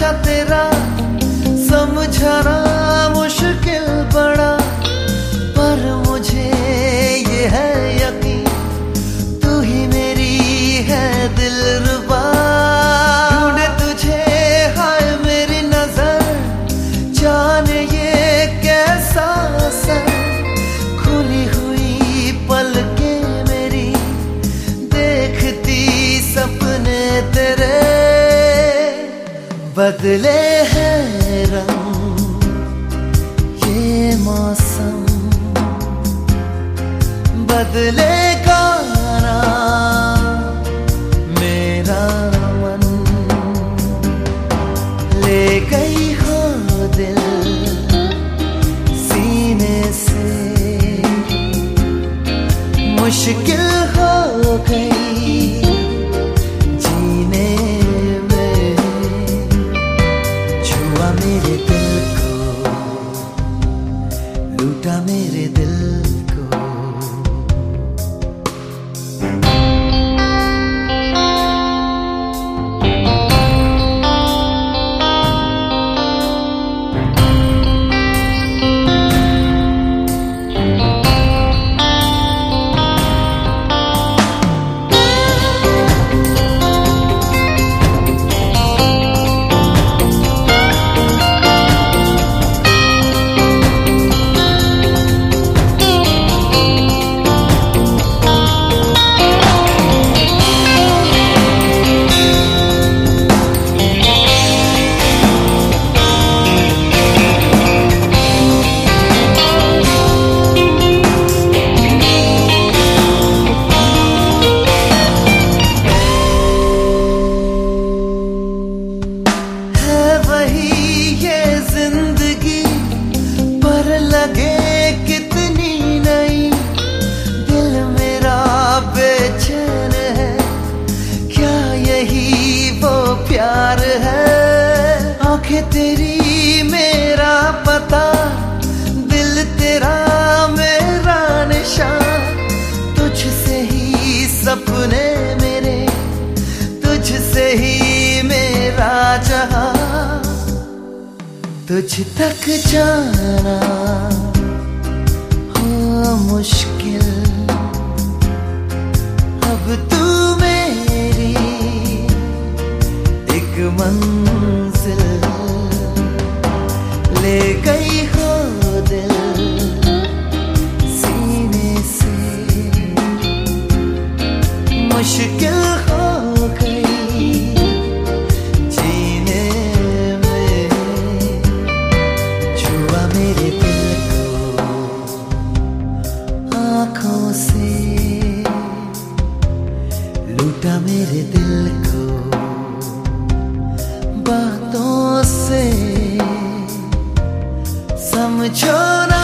नशा तेरा समझाना मुश्किल पड़ा, पर मुझे ये है यकीन तू ही मेरी है दिलरुबा। ढूंढे तुझे हाय मेरी नजर, जाने ये कैसा असर। खुली हुई पलकें मेरी देखती सपने तेरे, बदले हैं रंग ये मौसम, बदलेगा ना मेरा मन। ले गई हो दिल सीने से, मुश्किल हो गई जीने में। छुआ मेरे दिल को, लूटा मेरे दिल को। लगे कितनी नई, दिल मेरा बेचैन है, क्या यही वो प्यार है। आंखें तेरी मेरा पता, दिल तेरा मेरा निशान। तुझसे ही सपने मेरे, तुझसे ही मेरा जहां। तुझ तक जाना हो मुश्किल, अब तू मेरी एक मंजिल। ले गई हो दिल सीने से, मुश्किल हो गई जीने में। छुआ मेरे दिल को आँखों से, लूटा मेरे दिल को बातों से। समझो ना